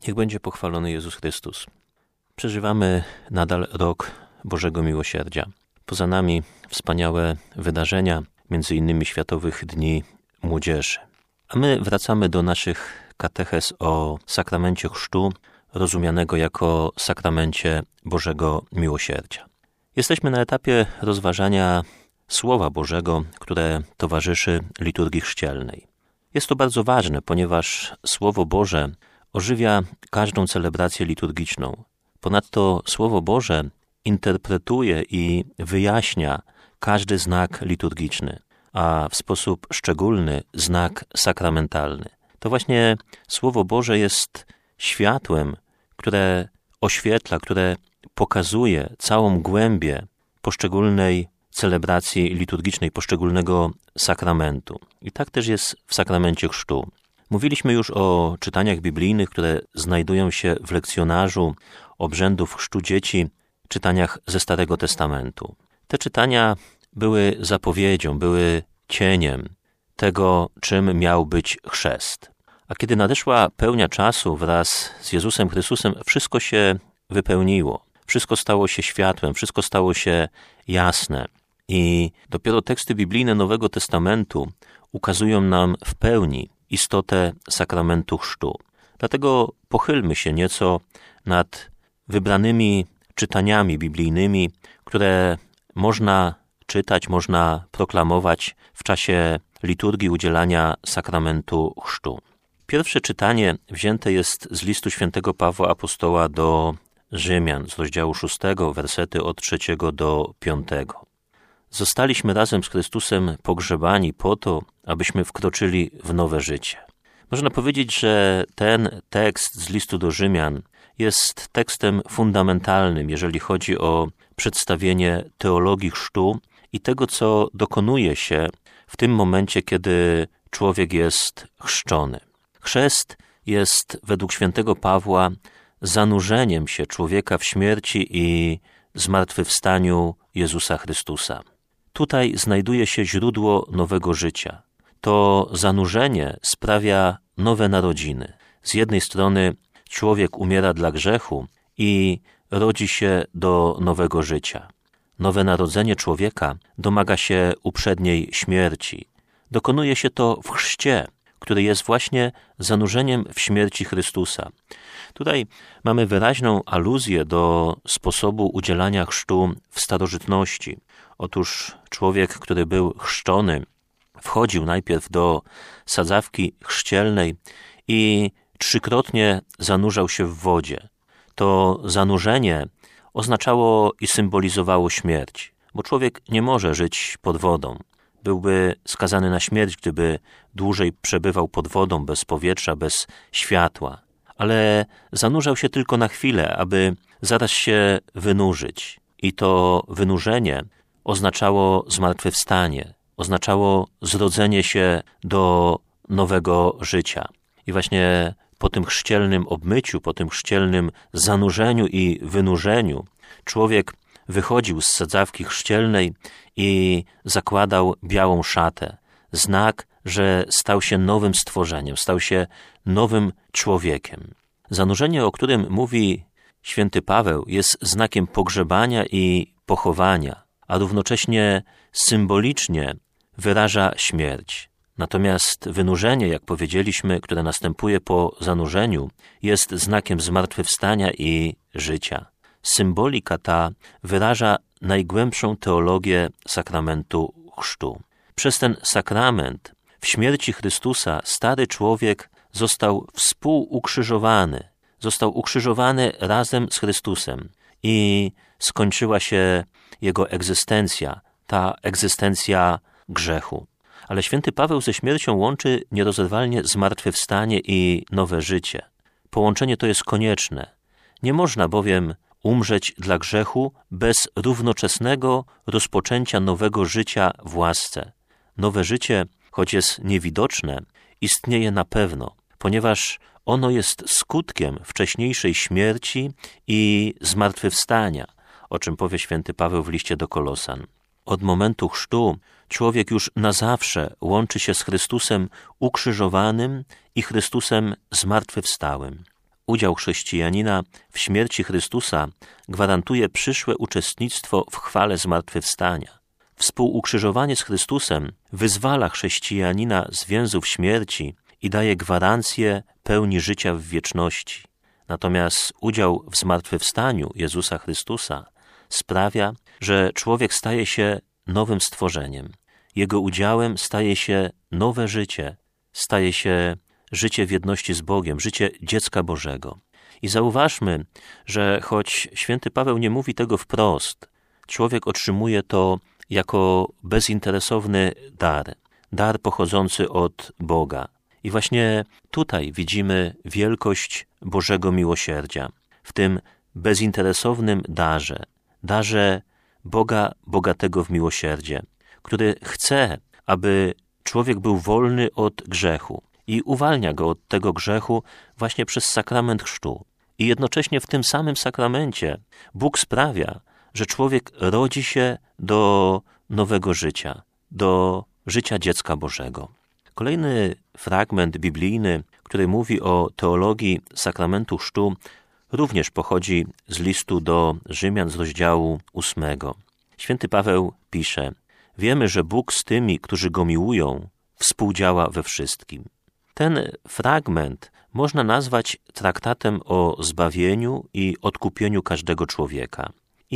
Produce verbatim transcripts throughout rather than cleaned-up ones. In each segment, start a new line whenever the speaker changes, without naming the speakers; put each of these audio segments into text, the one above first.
Niech będzie pochwalony Jezus Chrystus. Przeżywamy nadal rok Bożego Miłosierdzia. Poza nami wspaniałe wydarzenia, między innymi Światowych Dni Młodzieży. A my wracamy do naszych kateches o sakramencie chrztu, rozumianego jako sakramencie Bożego Miłosierdzia. Jesteśmy na etapie rozważania Słowa Bożego, które towarzyszy liturgii chrzcielnej. Jest to bardzo ważne, ponieważ Słowo Boże ożywia każdą celebrację liturgiczną. Ponadto Słowo Boże interpretuje i wyjaśnia każdy znak liturgiczny, a w sposób szczególny znak sakramentalny. To właśnie Słowo Boże jest światłem, które oświetla, które pokazuje całą głębię poszczególnej celebracji liturgicznej, poszczególnego sakramentu. I tak też jest w sakramencie chrztu. Mówiliśmy już o czytaniach biblijnych, które znajdują się w lekcjonarzu obrzędów chrztu dzieci, czytaniach ze Starego Testamentu. Te czytania były zapowiedzią, były cieniem tego, czym miał być chrzest. A kiedy nadeszła pełnia czasu wraz z Jezusem Chrystusem, wszystko się wypełniło. Wszystko stało się światłem, wszystko stało się jasne. I dopiero teksty biblijne Nowego Testamentu ukazują nam w pełni istotę sakramentu chrztu. Dlatego pochylmy się nieco nad wybranymi czytaniami biblijnymi, które można czytać, można proklamować w czasie liturgii udzielania sakramentu chrztu. Pierwsze czytanie wzięte jest z listu świętego Pawła Apostoła do Rzymian, z rozdziału szóstego, wersety od trzeciego do piątego. Zostaliśmy razem z Chrystusem pogrzebani po to, abyśmy wkroczyli w nowe życie. Można powiedzieć, że ten tekst z listu do Rzymian jest tekstem fundamentalnym, jeżeli chodzi o przedstawienie teologii chrztu i tego, co dokonuje się w tym momencie, kiedy człowiek jest chrzczony. Chrzest jest według świętego Pawła zanurzeniem się człowieka w śmierci i zmartwychwstaniu Jezusa Chrystusa. Tutaj znajduje się źródło nowego życia. To zanurzenie sprawia nowe narodziny. Z jednej strony człowiek umiera dla grzechu i rodzi się do nowego życia. Nowe narodzenie człowieka domaga się uprzedniej śmierci. Dokonuje się to w chrzcie, który jest właśnie zanurzeniem w śmierci Chrystusa. Tutaj mamy wyraźną aluzję do sposobu udzielania chrztu w starożytności. Otóż człowiek, który był chrzczony, wchodził najpierw do sadzawki chrzcielnej i trzykrotnie zanurzał się w wodzie. To zanurzenie oznaczało i symbolizowało śmierć, bo człowiek nie może żyć pod wodą. Byłby skazany na śmierć, gdyby dłużej przebywał pod wodą, bez powietrza, bez światła. Ale zanurzał się tylko na chwilę, aby zaraz się wynurzyć. I to wynurzenie oznaczało zmartwychwstanie, oznaczało zrodzenie się do nowego życia. I właśnie po tym chrzcielnym obmyciu, po tym chrzcielnym zanurzeniu i wynurzeniu człowiek wychodził z sadzawki chrzcielnej i zakładał białą szatę. Znak, że stał się nowym stworzeniem, stał się nowym człowiekiem. Zanurzenie, o którym mówi święty Paweł, jest znakiem pogrzebania i pochowania, a równocześnie symbolicznie wyraża śmierć. Natomiast wynurzenie, jak powiedzieliśmy, które następuje po zanurzeniu, jest znakiem zmartwychwstania i życia. Symbolika ta wyraża najgłębszą teologię sakramentu chrztu. Przez ten sakrament w śmierci Chrystusa stary człowiek został współukrzyżowany, został ukrzyżowany razem z Chrystusem i skończyła się jego egzystencja, ta egzystencja grzechu. Ale święty Paweł ze śmiercią łączy nierozerwalnie zmartwychwstanie i nowe życie. Połączenie to jest konieczne. Nie można bowiem umrzeć dla grzechu bez równoczesnego rozpoczęcia nowego życia w łasce. Nowe życie, choć jest niewidoczne, istnieje na pewno, ponieważ ono jest skutkiem wcześniejszej śmierci i zmartwychwstania, o czym powie święty Paweł w liście do Kolosan. Od momentu chrztu człowiek już na zawsze łączy się z Chrystusem ukrzyżowanym i Chrystusem zmartwychwstałym. udział chrześcijanina w śmierci Chrystusa gwarantuje przyszłe uczestnictwo w chwale zmartwychwstania. Współukrzyżowanie z Chrystusem wyzwala chrześcijanina z więzów śmierci i daje gwarancję pełni życia w wieczności. Natomiast udział w zmartwychwstaniu Jezusa Chrystusa sprawia, że człowiek staje się nowym stworzeniem. Jego udziałem staje się nowe życie, staje się życie w jedności z Bogiem, życie dziecka Bożego. I zauważmy, że choć święty Paweł nie mówi tego wprost, człowiek otrzymuje to jako bezinteresowny dar, dar pochodzący od Boga. I właśnie tutaj widzimy wielkość Bożego miłosierdzia, w tym bezinteresownym darze, darze Boga bogatego w miłosierdzie, który chce, aby człowiek był wolny od grzechu i uwalnia go od tego grzechu właśnie przez sakrament chrztu. I jednocześnie w tym samym sakramencie Bóg sprawia, że człowiek rodzi się do nowego życia, do życia dziecka Bożego. Kolejny fragment biblijny, który mówi o teologii sakramentu chrztu, również pochodzi z listu do Rzymian z rozdziału ósmego. Święty Paweł pisze: wiemy, że Bóg z tymi, którzy Go miłują, współdziała we wszystkim. Ten fragment można nazwać traktatem o zbawieniu i odkupieniu każdego człowieka.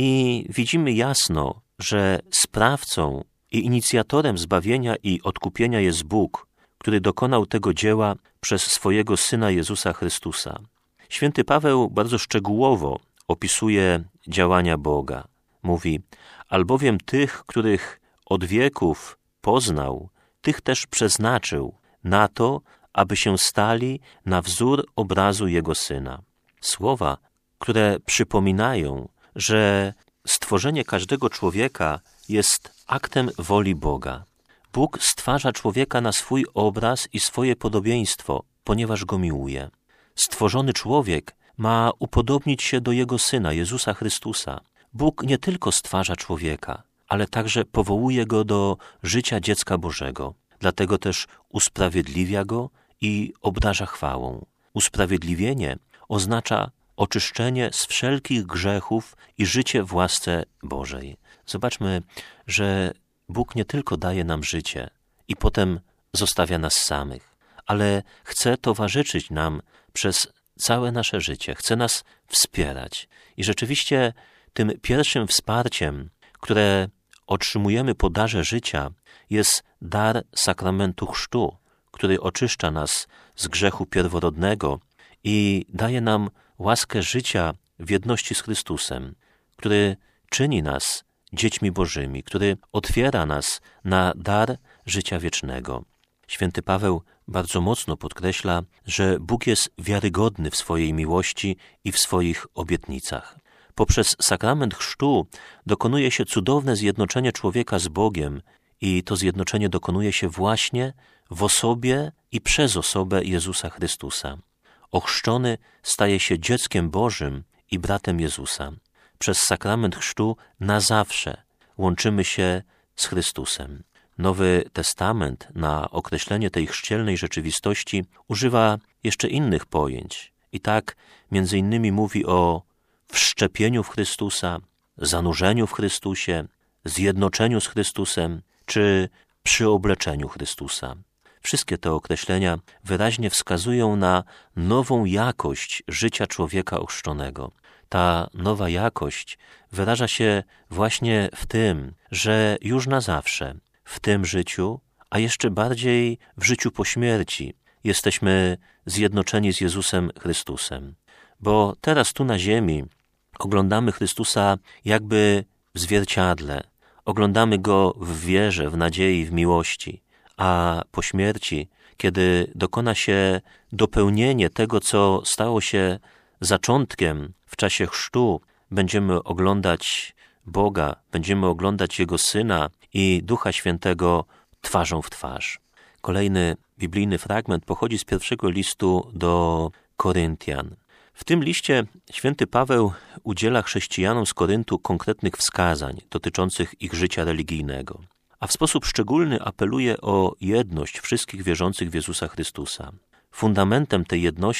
I widzimy jasno, że sprawcą i inicjatorem zbawienia i odkupienia jest Bóg, który dokonał tego dzieła przez swojego Syna Jezusa Chrystusa. Święty Paweł bardzo szczegółowo opisuje działania Boga. Mówi: albowiem tych, których od wieków poznał, tych też przeznaczył na to, aby się stali na wzór obrazu Jego Syna. Słowa, które przypominają, że stworzenie każdego człowieka jest aktem woli Boga. Bóg stwarza człowieka na swój obraz i swoje podobieństwo, ponieważ go miłuje. Stworzony człowiek ma upodobnić się do Jego Syna, Jezusa Chrystusa. Bóg nie tylko stwarza człowieka, ale także powołuje go do życia dziecka Bożego. Dlatego też usprawiedliwia go i obdarza chwałą. Usprawiedliwienie oznacza oczyszczenie z wszelkich grzechów i życie w łasce Bożej. Zobaczmy, że Bóg nie tylko daje nam życie i potem zostawia nas samych, ale chce towarzyszyć nam przez całe nasze życie, chce nas wspierać. I rzeczywiście tym pierwszym wsparciem, które otrzymujemy po darze życia, jest dar sakramentu chrztu, który oczyszcza nas z grzechu pierworodnego i daje nam łaskę życia w jedności z Chrystusem, który czyni nas dziećmi Bożymi, który otwiera nas na dar życia wiecznego. Święty Paweł bardzo mocno podkreśla, że Bóg jest wiarygodny w swojej miłości i w swoich obietnicach. Poprzez sakrament chrztu dokonuje się cudowne zjednoczenie człowieka z Bogiem i to zjednoczenie dokonuje się właśnie w osobie i przez osobę Jezusa Chrystusa. Ochrzczony staje się dzieckiem Bożym i bratem Jezusa. Przez sakrament chrztu na zawsze łączymy się z Chrystusem. Nowy Testament na określenie tej chrzcielnej rzeczywistości używa jeszcze innych pojęć. I tak między innymi mówi o wszczepieniu w Chrystusa, zanurzeniu w Chrystusie, zjednoczeniu z Chrystusem czy przyobleczeniu Chrystusa. Wszystkie te określenia wyraźnie wskazują na nową jakość życia człowieka ochrzczonego. Ta nowa jakość wyraża się właśnie w tym, że już na zawsze, w tym życiu, a jeszcze bardziej w życiu po śmierci, jesteśmy zjednoczeni z Jezusem Chrystusem. Bo teraz tu na ziemi oglądamy Chrystusa jakby w zwierciadle, oglądamy Go w wierze, w nadziei, w miłości, a po śmierci, kiedy dokona się dopełnienie tego, co stało się zaczątkiem w czasie chrztu, będziemy oglądać Boga, będziemy oglądać Jego Syna i Ducha Świętego twarzą w twarz. Kolejny biblijny fragment pochodzi z pierwszego listu do Koryntian. W tym liście święty Paweł udziela chrześcijanom z Koryntu konkretnych wskazań dotyczących ich życia religijnego, a w sposób szczególny apeluje o jedność wszystkich wierzących w Jezusa Chrystusa. Fundamentem tej jedności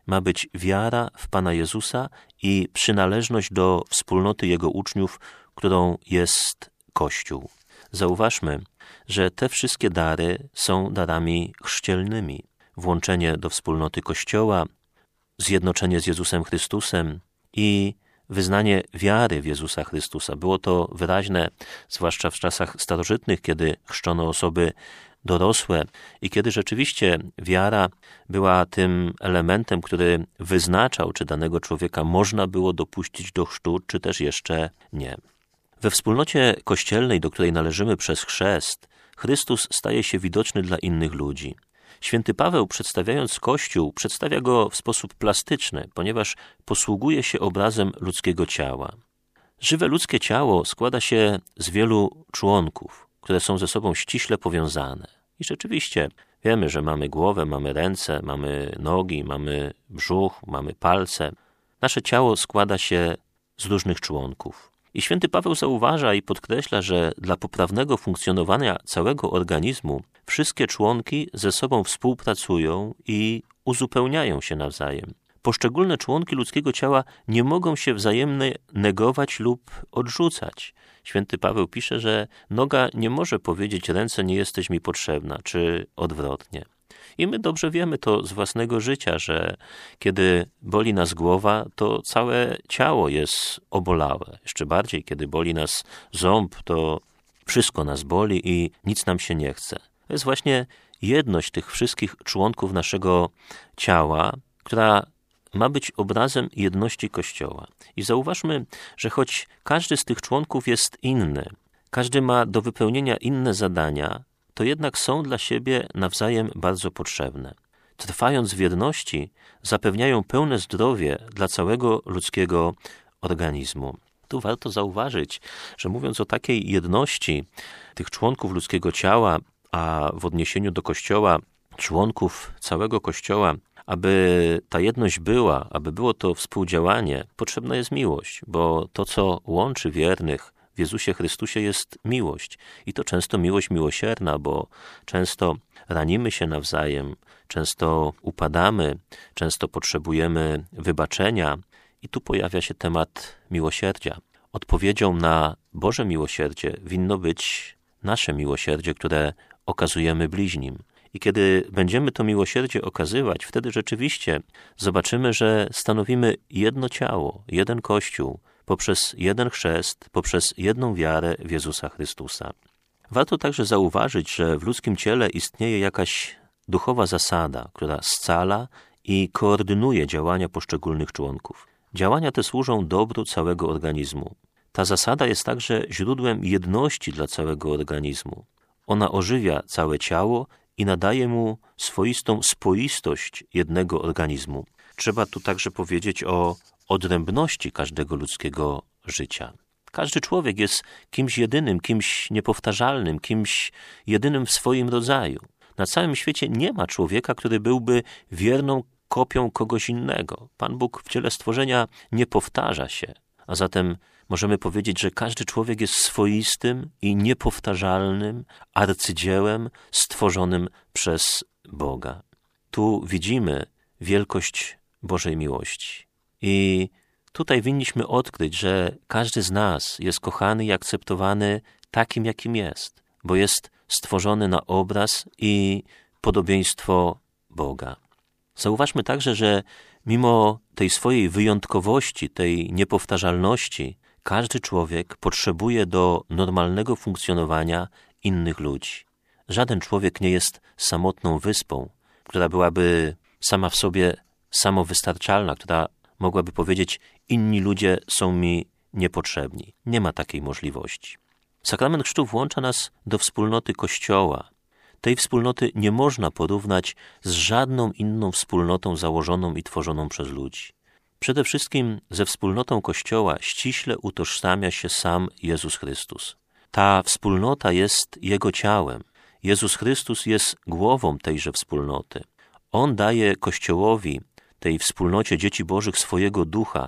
ma być wiara w Pana Jezusa i przynależność do wspólnoty Jego uczniów, którą jest Kościół. Zauważmy, że te wszystkie dary są darami chrzcielnymi. Włączenie do wspólnoty Kościoła, zjednoczenie z Jezusem Chrystusem i wyznanie wiary w Jezusa Chrystusa. Było to wyraźne, zwłaszcza w czasach starożytnych, kiedy chrzczono osoby dorosłe i kiedy rzeczywiście wiara była tym elementem, który wyznaczał, czy danego człowieka można było dopuścić do chrztu, czy też jeszcze nie. We wspólnocie kościelnej, do której należymy przez chrzest, Chrystus staje się widoczny dla innych ludzi. Święty Paweł, przedstawiając Kościół, przedstawia go w sposób plastyczny, ponieważ posługuje się obrazem ludzkiego ciała. Żywe ludzkie ciało składa się z wielu członków, które są ze sobą ściśle powiązane. I rzeczywiście wiemy, że mamy głowę, mamy ręce, mamy nogi, mamy brzuch, mamy palce. Nasze ciało składa się z różnych członków. I święty Paweł zauważa i podkreśla, że dla poprawnego funkcjonowania całego organizmu wszystkie członki ze sobą współpracują i uzupełniają się nawzajem. Poszczególne członki ludzkiego ciała nie mogą się wzajemnie negować lub odrzucać. Święty Paweł pisze, że noga nie może powiedzieć: ręce, nie jesteś mi potrzebna, czy odwrotnie. I my dobrze wiemy to z własnego życia, że kiedy boli nas głowa, to całe ciało jest obolałe. Jeszcze bardziej, kiedy boli nas ząb, to wszystko nas boli i nic nam się nie chce. To jest właśnie jedność tych wszystkich członków naszego ciała, która ma być obrazem jedności Kościoła. I zauważmy, że choć każdy z tych członków jest inny, każdy ma do wypełnienia inne zadania, to jednak są dla siebie nawzajem bardzo potrzebne. Trwając w jedności, zapewniają pełne zdrowie dla całego ludzkiego organizmu. Tu warto zauważyć, że mówiąc o takiej jedności tych członków ludzkiego ciała, a w odniesieniu do Kościoła, członków całego Kościoła, aby ta jedność była, aby było to współdziałanie, potrzebna jest miłość, bo to, co łączy wiernych w Jezusie Chrystusie, jest miłość. I to często miłość miłosierna, bo często ranimy się nawzajem, często upadamy, często potrzebujemy wybaczenia i tu pojawia się temat miłosierdzia. Odpowiedzią na Boże miłosierdzie winno być nasze miłosierdzie, które okazujemy bliźnim. I kiedy będziemy to miłosierdzie okazywać, wtedy rzeczywiście zobaczymy, że stanowimy jedno ciało, jeden Kościół, poprzez jeden chrzest, poprzez jedną wiarę w Jezusa Chrystusa. Warto także zauważyć, że w ludzkim ciele istnieje jakaś duchowa zasada, która scala i koordynuje działania poszczególnych członków. Działania te służą dobru całego organizmu. Ta zasada jest także źródłem jedności dla całego organizmu. Ona ożywia całe ciało i nadaje mu swoistą spoistość jednego organizmu. Trzeba tu także powiedzieć o odrębności każdego ludzkiego życia. Każdy człowiek jest kimś jedynym, kimś niepowtarzalnym, kimś jedynym w swoim rodzaju. Na całym świecie nie ma człowieka, który byłby wierną kopią kogoś innego. Pan Bóg w ciele stworzenia nie powtarza się, a zatem możemy powiedzieć, że każdy człowiek jest swoistym i niepowtarzalnym arcydziełem stworzonym przez Boga. Tu widzimy wielkość Bożej miłości. I tutaj winniśmy odkryć, że każdy z nas jest kochany i akceptowany takim, jakim jest, bo jest stworzony na obraz i podobieństwo Boga. Zauważmy także, że mimo tej swojej wyjątkowości, tej niepowtarzalności, każdy człowiek potrzebuje do normalnego funkcjonowania innych ludzi. Żaden człowiek nie jest samotną wyspą, która byłaby sama w sobie samowystarczalna, która mogłaby powiedzieć: inni ludzie są mi niepotrzebni. Nie ma takiej możliwości. Sakrament chrztu włącza nas do wspólnoty Kościoła. Tej wspólnoty nie można porównać z żadną inną wspólnotą założoną i tworzoną przez ludzi. Przede wszystkim ze wspólnotą Kościoła ściśle utożsamia się sam Jezus Chrystus. Ta wspólnota jest Jego ciałem. Jezus Chrystus jest głową tejże wspólnoty. On daje Kościołowi, tej wspólnocie dzieci Bożych, swojego ducha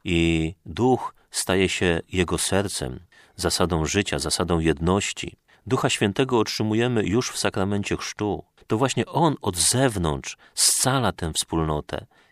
i duch staje się Jego sercem, zasadą życia, zasadą jedności. Ducha Świętego otrzymujemy już w sakramencie chrztu. To właśnie On od zewnątrz scala tę wspólnotę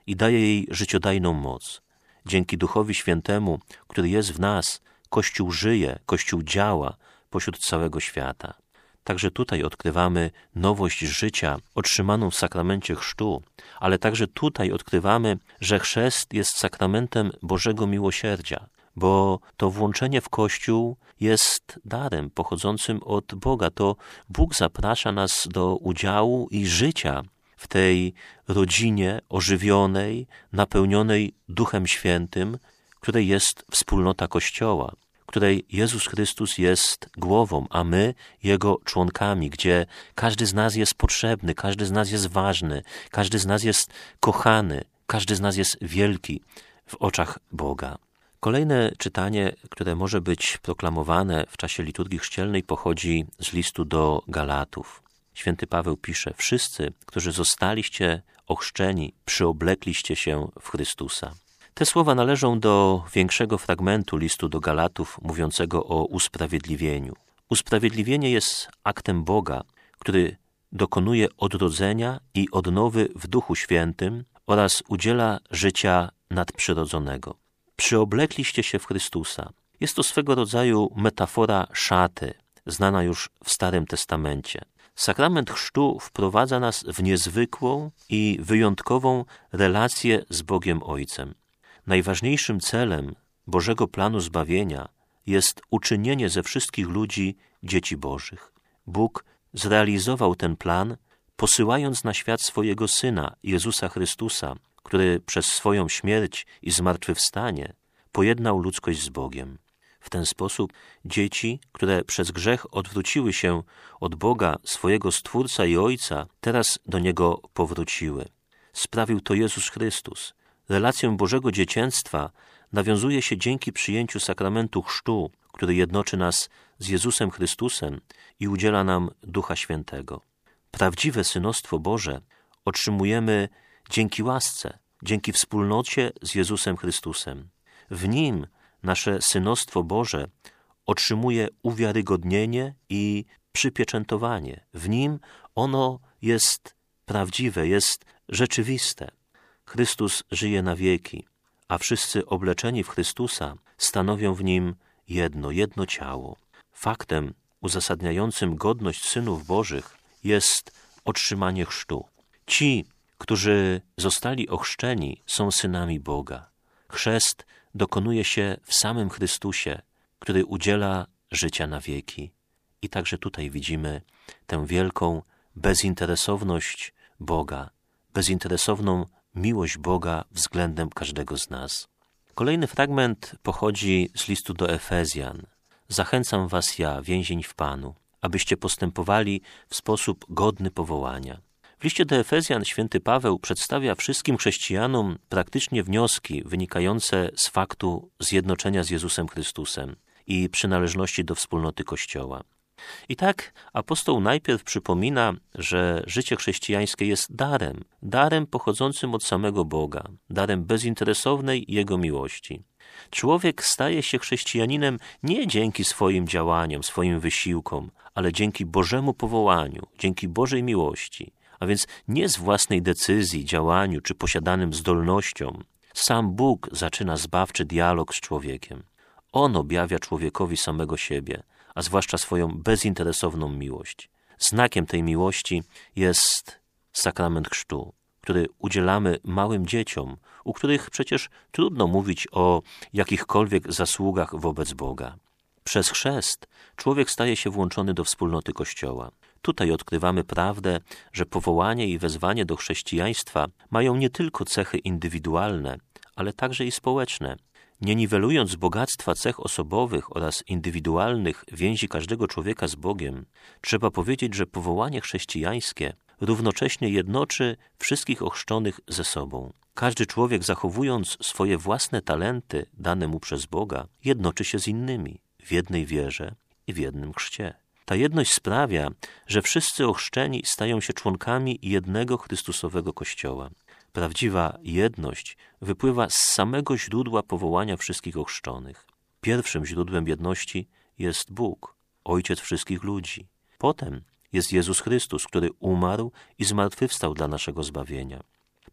i daje jej życiodajną moc. Dzięki Duchowi Świętemu, który jest w nas, Kościół żyje, Kościół działa pośród całego świata. Także tutaj odkrywamy nowość życia otrzymaną w sakramencie chrztu, ale także tutaj odkrywamy, że chrzest jest sakramentem Bożego miłosierdzia, bo to włączenie w Kościół jest darem pochodzącym od Boga. To Bóg zaprasza nas do udziału i życia w tej rodzinie ożywionej, napełnionej Duchem Świętym, której jest wspólnota Kościoła, której Jezus Chrystus jest głową, a my Jego członkami, gdzie każdy z nas jest potrzebny, każdy z nas jest ważny, każdy z nas jest kochany, każdy z nas jest wielki w oczach Boga. Kolejne czytanie, które może być proklamowane w czasie liturgii chrzcielnej, pochodzi z listu do Galatów. Święty Paweł pisze: wszyscy, którzy zostaliście ochrzczeni, przyoblekliście się w Chrystusa. Te słowa należą do większego fragmentu listu do Galatów mówiącego o usprawiedliwieniu. Usprawiedliwienie jest aktem Boga, który dokonuje odrodzenia i odnowy w Duchu Świętym oraz udziela życia nadprzyrodzonego. Przyoblekliście się w Chrystusa. Jest to swego rodzaju metafora szaty, znana już w Starym Testamencie. Sakrament chrztu wprowadza nas w niezwykłą i wyjątkową relację z Bogiem Ojcem. Najważniejszym celem Bożego planu zbawienia jest uczynienie ze wszystkich ludzi dzieci Bożych. Bóg zrealizował ten plan, posyłając na świat swojego Syna, Jezusa Chrystusa, który przez swoją śmierć i zmartwychwstanie pojednał ludzkość z Bogiem. W ten sposób dzieci, które przez grzech odwróciły się od Boga, swojego Stwórca i Ojca, teraz do Niego powróciły. Sprawił to Jezus Chrystus. Relację Bożego dziecięctwa nawiązuje się dzięki przyjęciu sakramentu chrztu, który jednoczy nas z Jezusem Chrystusem i udziela nam Ducha Świętego. Prawdziwe synostwo Boże otrzymujemy dzięki łasce, dzięki wspólnocie z Jezusem Chrystusem. W Nim nasze synostwo Boże otrzymuje uwiarygodnienie i przypieczętowanie. W Nim ono jest prawdziwe, jest rzeczywiste. Chrystus żyje na wieki, a wszyscy obleczeni w Chrystusa stanowią w Nim jedno, jedno ciało. Faktem uzasadniającym godność synów Bożych jest otrzymanie chrztu. Ci, którzy zostali ochrzczeni, są synami Boga. Chrzest dokonuje się w samym Chrystusie, który udziela życia na wieki. I także tutaj widzimy tę wielką bezinteresowność Boga, bezinteresowną miłość Boga względem każdego z nas. Kolejny fragment pochodzi z listu do Efezjan. Zachęcam was ja, więzień w Panu, abyście postępowali w sposób godny powołania. W liście do Efezjan święty Paweł przedstawia wszystkim chrześcijanom praktycznie wnioski wynikające z faktu zjednoczenia z Jezusem Chrystusem i przynależności do wspólnoty Kościoła. I tak apostoł najpierw przypomina, że życie chrześcijańskie jest darem, darem pochodzącym od samego Boga, darem bezinteresownej Jego miłości. Człowiek staje się chrześcijaninem nie dzięki swoim działaniom, swoim wysiłkom, ale dzięki Bożemu powołaniu, dzięki Bożej miłości, a więc nie z własnej decyzji, działaniu czy posiadanym zdolnościom. Sam Bóg zaczyna zbawczy dialog z człowiekiem. On objawia człowiekowi samego siebie, a zwłaszcza swoją bezinteresowną miłość. Znakiem tej miłości jest sakrament chrztu, który udzielamy małym dzieciom, u których przecież trudno mówić o jakichkolwiek zasługach wobec Boga. Przez chrzest człowiek staje się włączony do wspólnoty Kościoła. Tutaj odkrywamy prawdę, że powołanie i wezwanie do chrześcijaństwa mają nie tylko cechy indywidualne, ale także i społeczne. Nie niwelując bogactwa cech osobowych oraz indywidualnych więzi każdego człowieka z Bogiem, trzeba powiedzieć, że powołanie chrześcijańskie równocześnie jednoczy wszystkich ochrzczonych ze sobą. Każdy człowiek, zachowując swoje własne talenty dane mu przez Boga, jednoczy się z innymi w jednej wierze i w jednym chrzcie. Ta jedność sprawia, że wszyscy ochrzczeni stają się członkami jednego Chrystusowego Kościoła. Prawdziwa jedność wypływa z samego źródła powołania wszystkich ochrzczonych. Pierwszym źródłem jedności jest Bóg, Ojciec wszystkich ludzi. Potem jest Jezus Chrystus, który umarł i zmartwychwstał dla naszego zbawienia.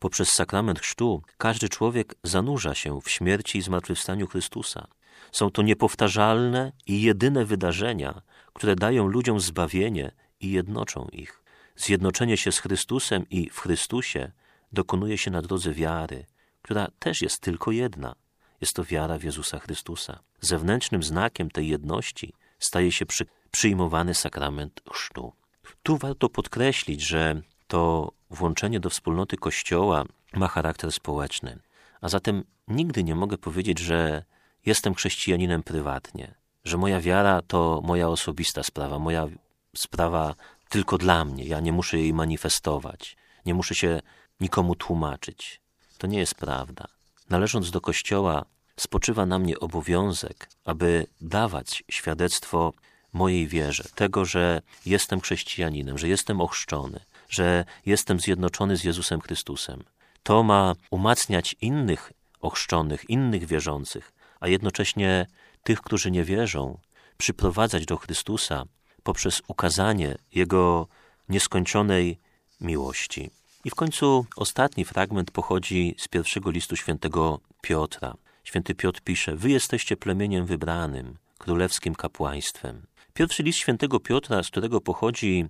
Poprzez sakrament chrztu każdy człowiek zanurza się w śmierci i zmartwychwstaniu Chrystusa. Są to niepowtarzalne i jedyne wydarzenia, które dają ludziom zbawienie i jednoczą ich. Zjednoczenie się z Chrystusem i w Chrystusie dokonuje się na drodze wiary, która też jest tylko jedna. Jest to wiara w Jezusa Chrystusa. Zewnętrznym znakiem tej jedności staje się przy, przyjmowany sakrament chrztu. Tu warto podkreślić, że to włączenie do wspólnoty Kościoła ma charakter społeczny. A zatem nigdy nie mogę powiedzieć, że jestem chrześcijaninem prywatnie, że moja wiara to moja osobista sprawa, moja sprawa tylko dla mnie. Ja nie muszę jej manifestować, nie muszę się nikomu tłumaczyć. To nie jest prawda. Należąc do Kościoła, spoczywa na mnie obowiązek, aby dawać świadectwo mojej wierze, tego, że jestem chrześcijaninem, że jestem ochrzczony, że jestem zjednoczony z Jezusem Chrystusem. To ma umacniać innych ochrzczonych, innych wierzących, a jednocześnie tych, którzy nie wierzą, przyprowadzać do Chrystusa poprzez ukazanie Jego nieskończonej miłości. I w końcu ostatni fragment pochodzi z pierwszego listu świętego Piotra. Święty Piotr pisze: wy jesteście plemieniem wybranym, królewskim kapłaństwem. Pierwszy list świętego Piotra, z którego pochodzi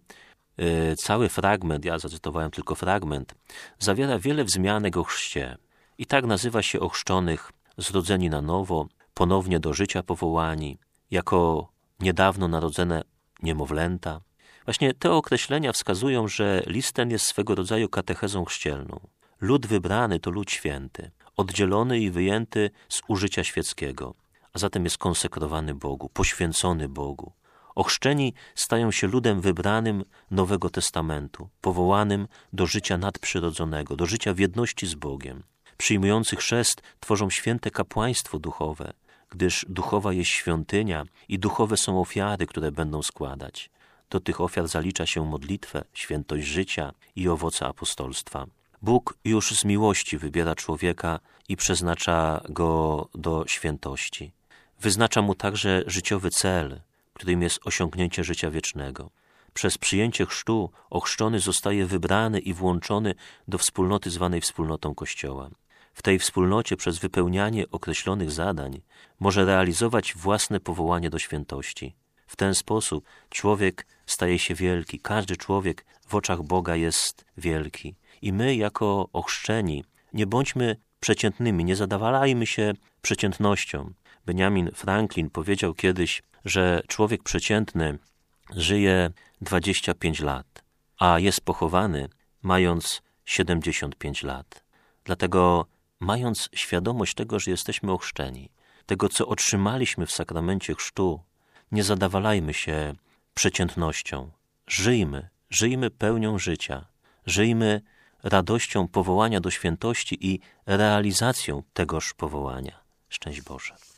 e, cały fragment, ja zacytowałem tylko fragment, zawiera wiele wzmianek o chrzcie. I tak nazywa się ochrzczonych zrodzeni na nowo, ponownie do życia powołani, jako niedawno narodzone niemowlęta. Właśnie te określenia wskazują, że list ten jest swego rodzaju katechezą chrzcielną. Lud wybrany to lud święty, oddzielony i wyjęty z użycia świeckiego, a zatem jest konsekrowany Bogu, poświęcony Bogu. Ochrzczeni stają się ludem wybranym Nowego Testamentu, powołanym do życia nadprzyrodzonego, do życia w jedności z Bogiem. Przyjmujący chrzest tworzą święte kapłaństwo duchowe, gdyż duchowa jest świątynia i duchowe są ofiary, które będą składać. Do tych ofiar zalicza się modlitwę, świętość życia i owoce apostolstwa. Bóg już z miłości wybiera człowieka i przeznacza go do świętości. Wyznacza mu także życiowy cel, którym jest osiągnięcie życia wiecznego. Przez przyjęcie chrztu ochrzczony zostaje wybrany i włączony do wspólnoty zwanej wspólnotą Kościoła. W tej wspólnocie przez wypełnianie określonych zadań może realizować własne powołanie do świętości. W ten sposób człowiek staje się wielki. Każdy człowiek w oczach Boga jest wielki. I my jako ochrzczeni nie bądźmy przeciętnymi, nie zadawalajmy się przeciętnością. Benjamin Franklin powiedział kiedyś, że człowiek przeciętny żyje dwadzieścia pięć lat, a jest pochowany mając siedemdziesiąt pięć lat. Dlatego mając świadomość tego, że jesteśmy ochrzczeni, tego, co otrzymaliśmy w sakramencie chrztu, nie zadawalajmy się przeciętnością. Żyjmy, żyjmy pełnią życia, żyjmy radością powołania do świętości i realizacją tegoż powołania. Szczęść Boże.